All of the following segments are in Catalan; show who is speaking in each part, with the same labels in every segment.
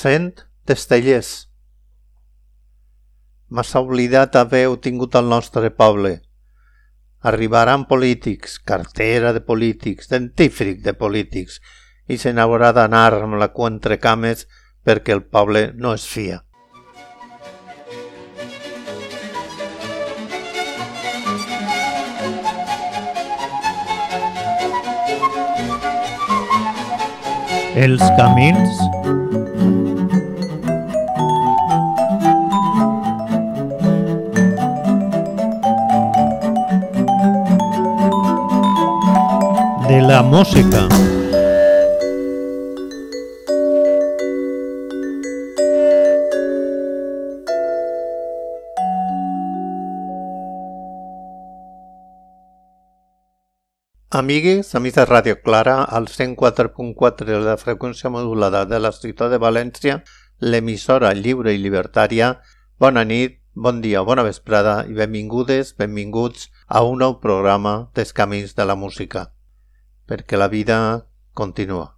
Speaker 1: 100 d'Estellers. Massa oblidat haveu tingut el nostre poble. Arribaran polítics, cartera de polítics, dentífric de polítics, i se n'haurà d'anar amb la cua entre cames perquè el poble no es fia. Els camins de la música. Amigues, amics de Ràdio Clara, al 104.4 de la freqüència modulada de la ciutat de València, l'emissora lliure i libertària, bona nit, bon dia, bona vesprada i benvingudes, benvinguts a un nou programa dels camins de la música, perquè la vida continua.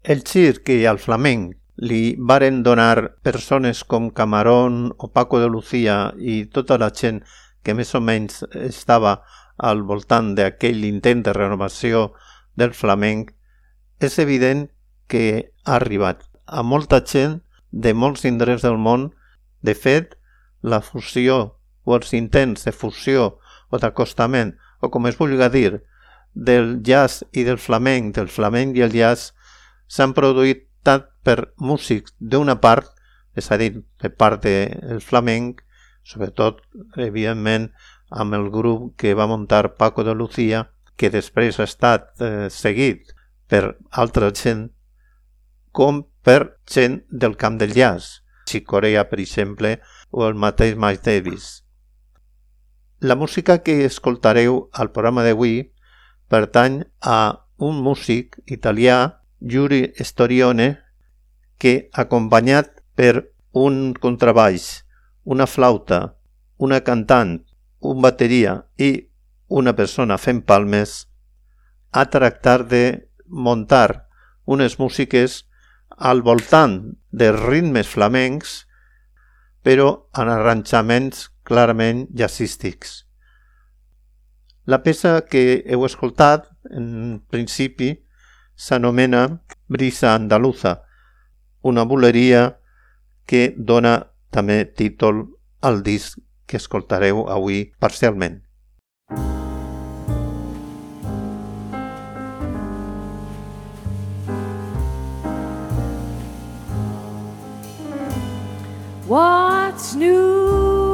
Speaker 1: El circ i el flamenc li varen donar persones com Camarón o Paco de Lucía i tota la gent que més o menys estava al voltant d'aquell intent de renovació del flamenc, és evident que ha arribat a molta gent de molts indrets del món. De fet, la fusió o els intents de fusió o d'acostament, o com es vulgui dir, del jazz i del flamenc i el jazz, s'han produït tant per músics d'una part, és a dir, de part del flamenc, sobretot, evidentment, amb el grup que va muntar Paco de Lucía, que després ha estat seguit per altra gent, com per gent del camp del jazz, Chick Corea, per exemple, o el mateix Miles Davis. La música que escoltareu al programa d'avui pertany a un músic italià, Yuri Storione, que, acompanyat per un contrabaix, una flauta, una cantant, un bateria i una persona fent palmes, ha tractat de muntar unes músiques al voltant de ritmes flamencs, però en arranjaments clarament jazzístics. La peça que heu escoltat, en principi, s'anomena Brisa Andaluza, una buleria que dona també títol al disc que escoltareu avui parcialment.
Speaker 2: What's new?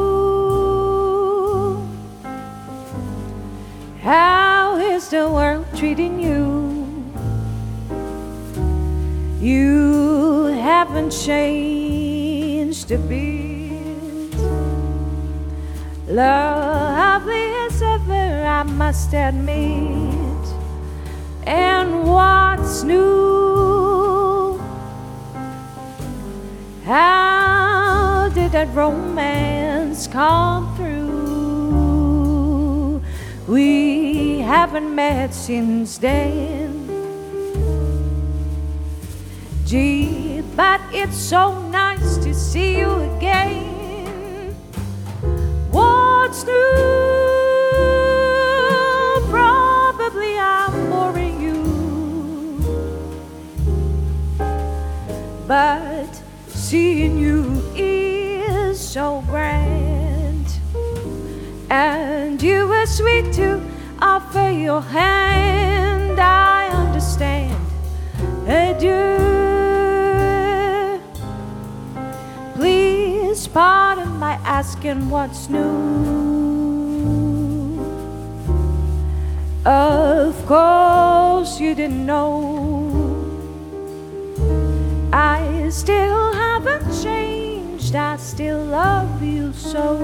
Speaker 2: How is the world treating you? You haven't changed a bit. Lovely as ever, I must admit. And what's new? How did that romance come through? We haven't met since then. Gee, but it's so nice to see you again. What's new? Probably I'm boring you, but seeing you is so grand, and you were sweet to offer your hand. I understand, adieu. Please pardon my asking what's new. Of course you didn't know. I still haven't changed, I still love you so.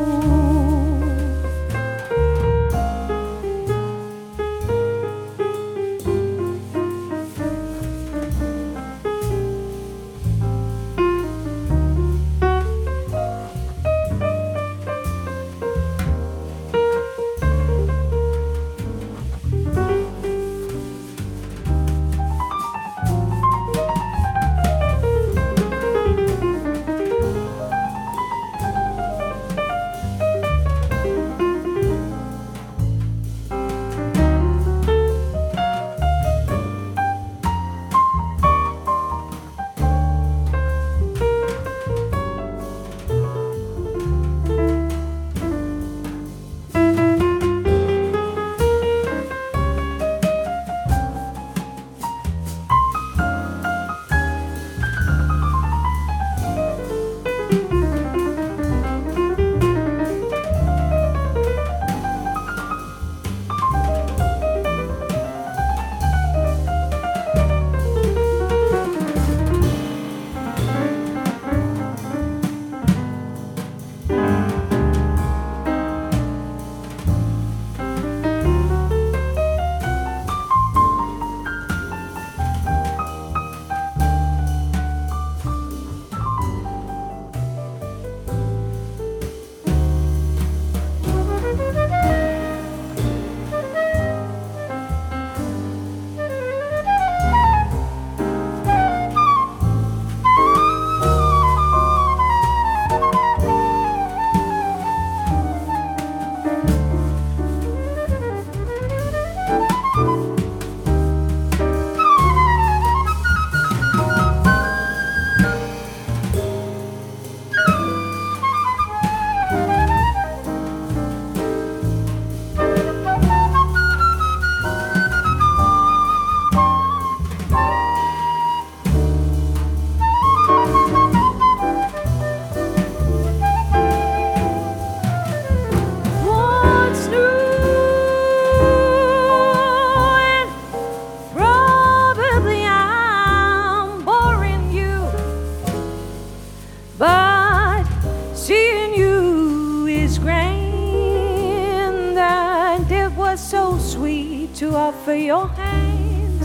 Speaker 2: to offer your hand.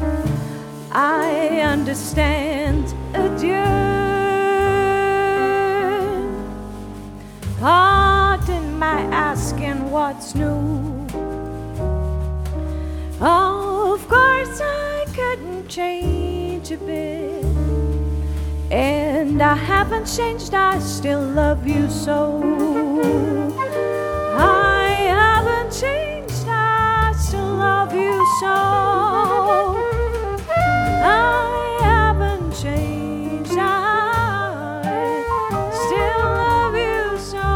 Speaker 2: I understand, adieu. Pardon my asking what's new. Of course I couldn't change a bit, and I haven't changed, I still love you so. I haven't changed, I still love you so. I haven't changed, I still love you so.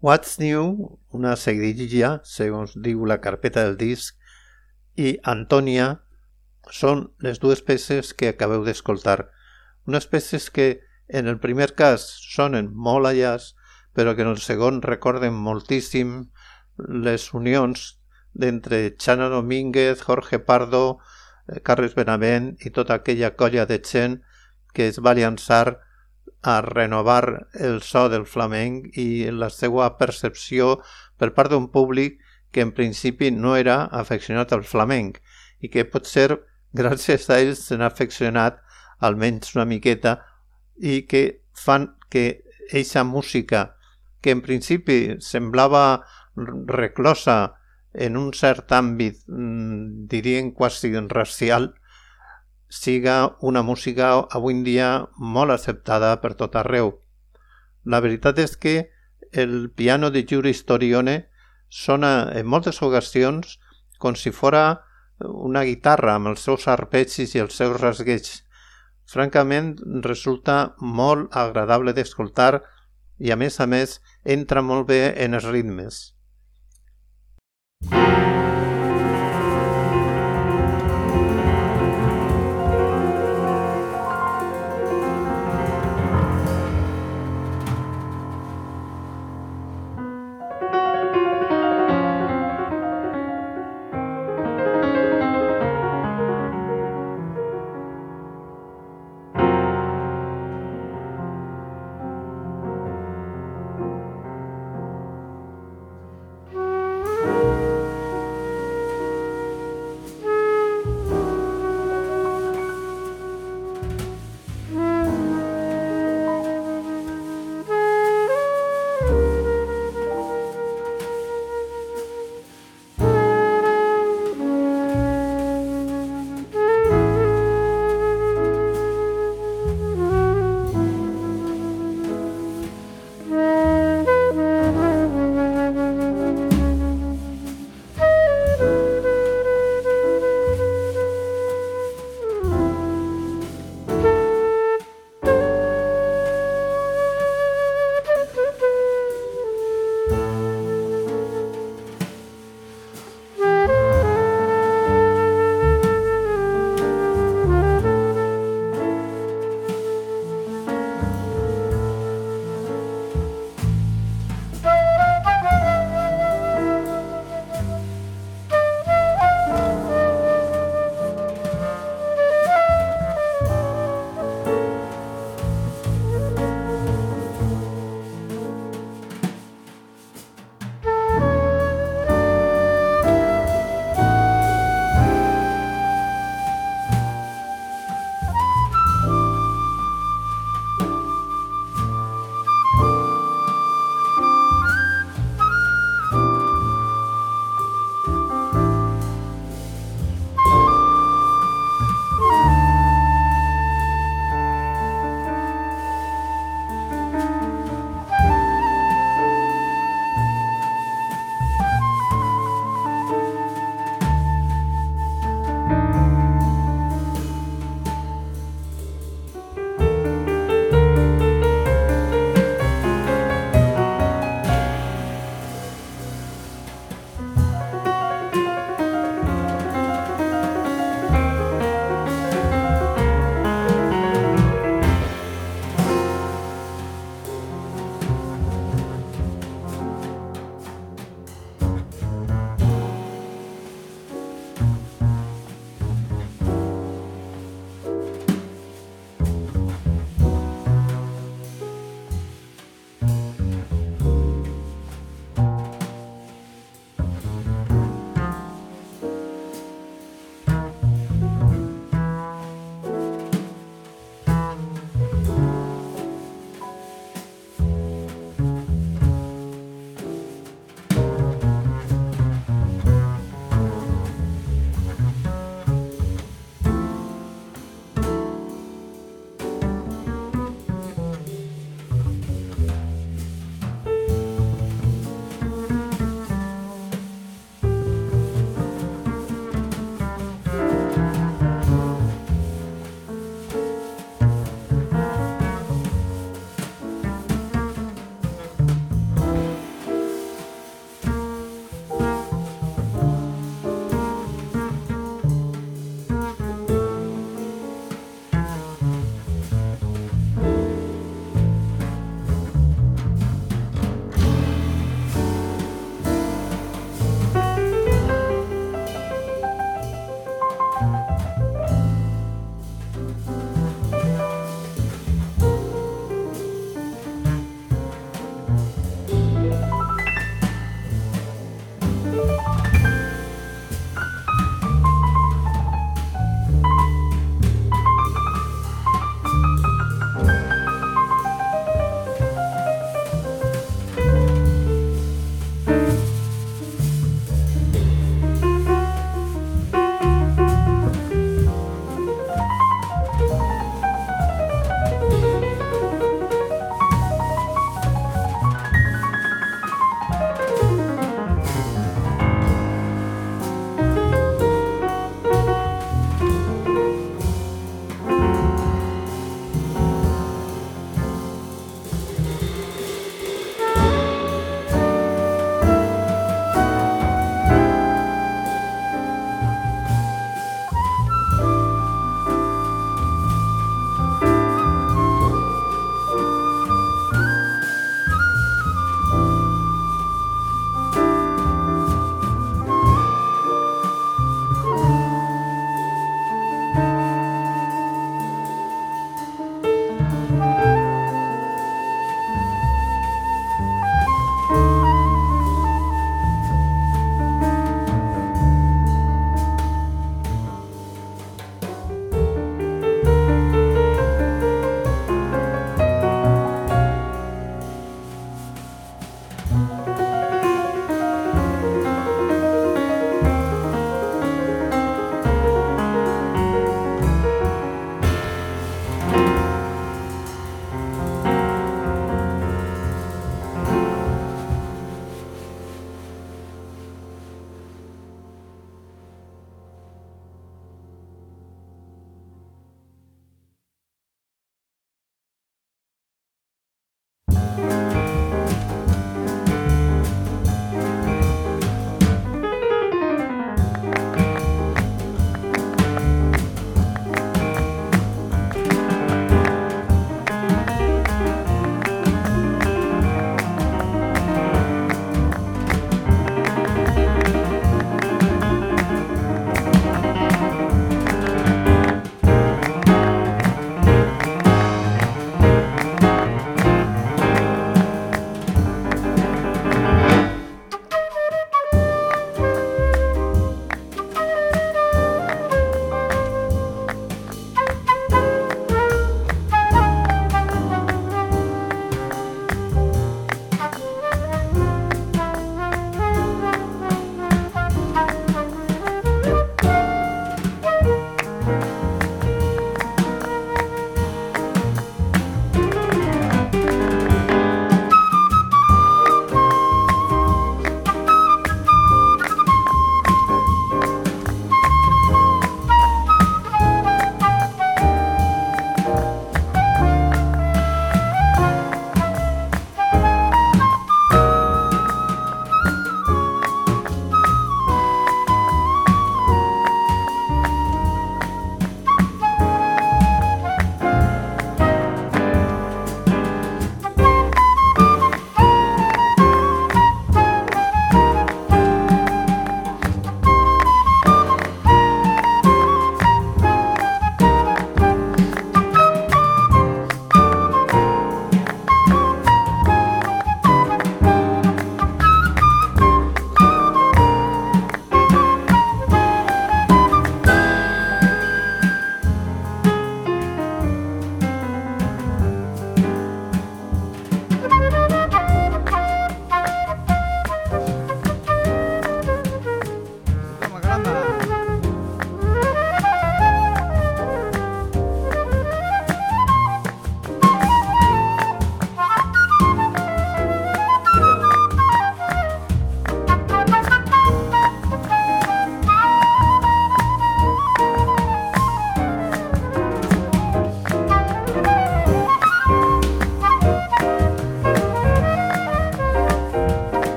Speaker 1: What's New, una seguidilla, segons diu la carpeta del disc, i Antonia són les dues peces que acabeu d'escoltar. Unes peces que en el primer cas sonen molt a jazz, però que en el segon recorden moltíssim les unions d'entre Chano Domínguez, Jorge Pardo, Carles Benavent i tota aquella colla de gent que es va llançar a renovar el so del flamenc i la seva percepció per part d'un públic que en principi no era afeccionat al flamenc i que potser gràcies a ells s'han afeccionat almenys una miqueta i que fan que eixa música que en principi semblava reclosa en un cert àmbit, diríem quasi racial, siga una música avui en dia molt acceptada per tot arreu. La veritat és que el piano de Yuri Storione sona en moltes ocasions com si fora una guitarra amb els seus arpegis i els seus rasgueig. Francament, resulta molt agradable d'escoltar i, a més, entra molt bé en els ritmes.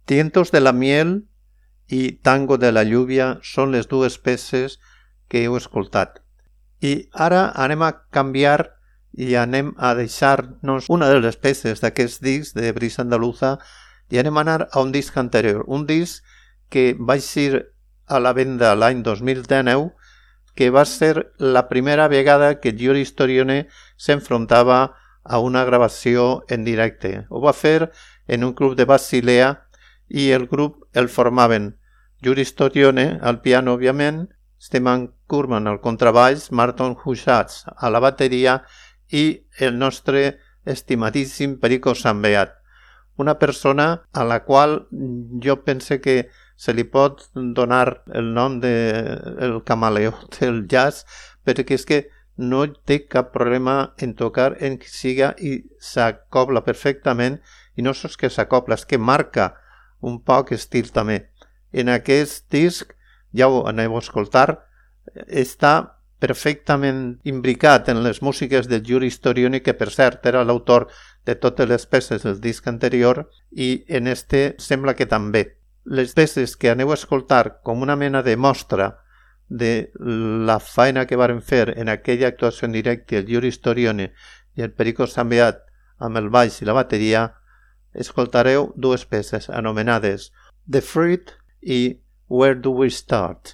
Speaker 1: Tientos de la miel i Tango de la lluvia són les dues peces que heu escoltat. I ara anem a canviar i anem a deixar-nos una de les peces d'aquest disc de Brisa Andaluza i anem a anar a un disc anterior, un disc que va eixir a la venda l'any 2019, que va ser la primera vegada que Yuri Storione s'enfrontava a una gravació en directe. Ho va fer en un club de Basilea i el grup el formaven Yuri Storione al piano, òbviament, Stefan Kurman al contrabaix, Martin Huschatz a la bateria i el nostre estimadíssim Perico Sambeat, una persona a la qual jo pense que se li pot donar el nom de el camaleó del jazz, perquè és que no té cap problema en tocar en qui siga i s'acobla perfectament, i no sols que s'acobla, és que marca un poc estil també. En aquest disc, ja ho aneu a escoltar, està perfectament imbricat en les músiques de Yuri Storione, que per cert era l'autor de totes les peces del disc anterior, i en este sembla que també. Les peces que aneu a escoltar com una mena de mostra de la feina que varen fer en aquella actuació en directe el Yuri Storione i el Perico Sambeat amb el baix i la bateria, escoltareu dues peces anomenades The Fruit i Where Do We Start?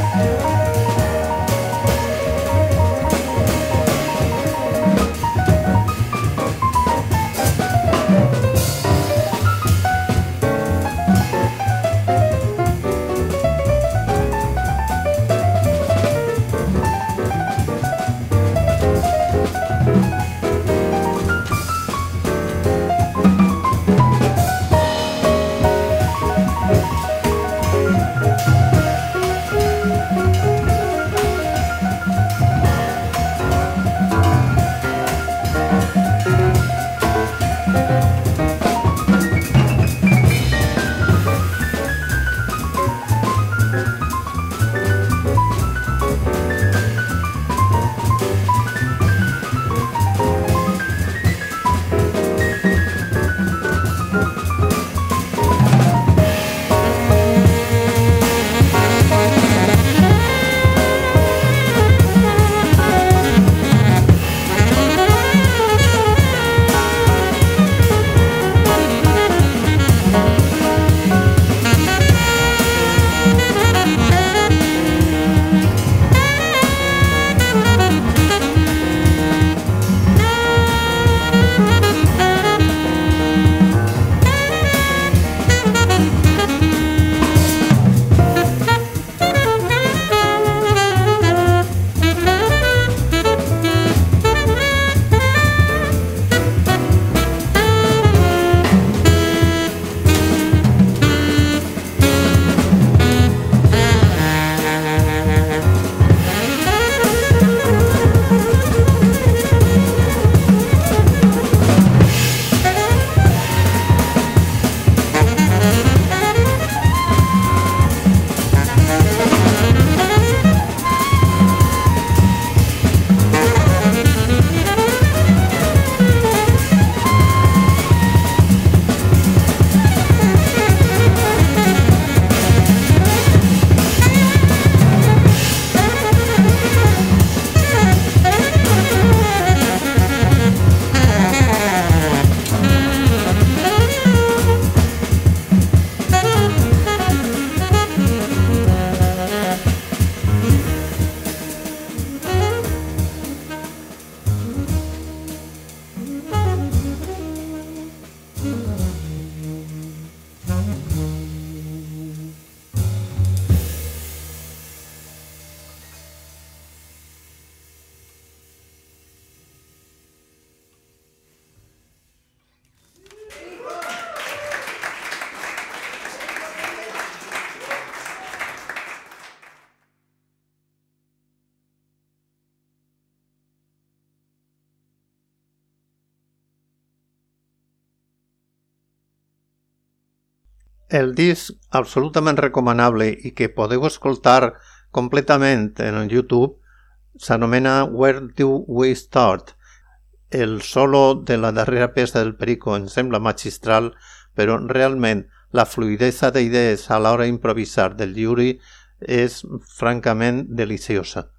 Speaker 1: El disc absolutament recomanable i que podeu escoltar completament en el YouTube s'anomena Where Do We Start? El solo de la darrera peça del Perico em sembla magistral, però realment la fluidesa d'idees a l'hora d'improvisar del Yuri és francament deliciosa.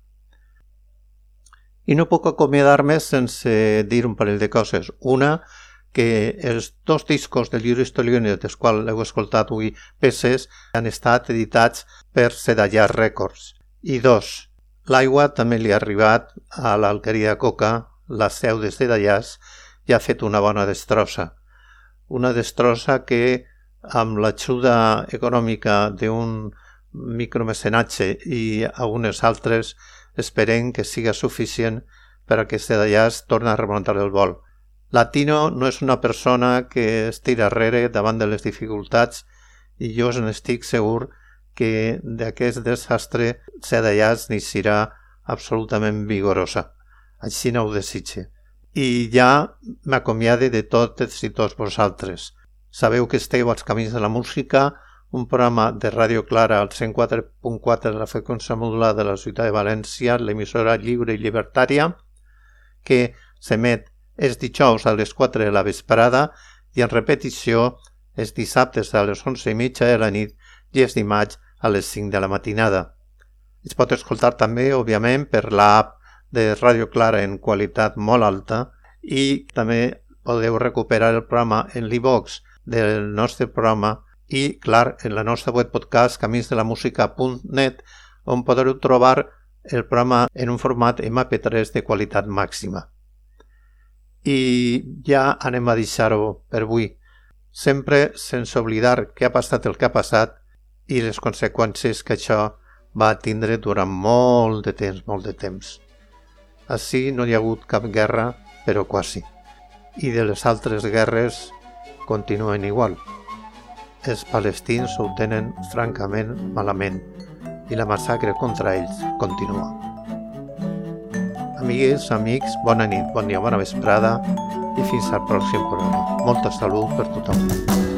Speaker 1: I no puc acomiadar-me sense dir un parell de coses. Una, que els dos discos del Yuri Stolioni, dels quals heu escoltat avui peces, han estat editats per Sedallàs Records. I dos, l'aigua també li ha arribat a l'Alqueria Coca, la seu de Sedallàs, i ha fet una bona destrossa. Una destrossa que, amb l'ajuda econòmica d'un micromecenatge i algunes altres, esperem que siga suficient per a que Sedallàs torni a remuntar el vol. Latino no és una persona que es tira arrere davant de les dificultats i jo n'estic segur que d'aquest desastre Sedallàs n'eixirà absolutament vigorosa. Així no ho desitge. I ja m'acomiade de totes i tots vosaltres. Sabeu que esteu als Camins de la Música, un programa de Ràdio Clara al 104.4 de la freqüència modulada de la ciutat de València, l'emissora lliure i llibertària, que s'emet els dijous a les 4 de la vesprada i en repetició els dissabtes a les 11:30 de la nit i els dimarts a les 5 de la matinada. Es pot escoltar també, òbviament, per l'app de Ràdio Clara en qualitat molt alta i també podeu recuperar el programa en l'iVox del nostre programa i, clar, en la nostra web podcast caminsdelamusica.net, on podreu trobar el programa en un format MP3 de qualitat màxima. I ja anem a deixar-ho per avui, sempre sense oblidar què ha passat el que ha passat i les conseqüències que això va tindre durant molt de temps. Així no hi ha hagut cap guerra, però quasi. I de les altres guerres continuen igual. Els palestins ho tenen francament malament i la massacre contra ells continua. Amigues, amics, bona nit, bon dia, bona vesprada i fins al pròxim programa. Molta salut per tothom.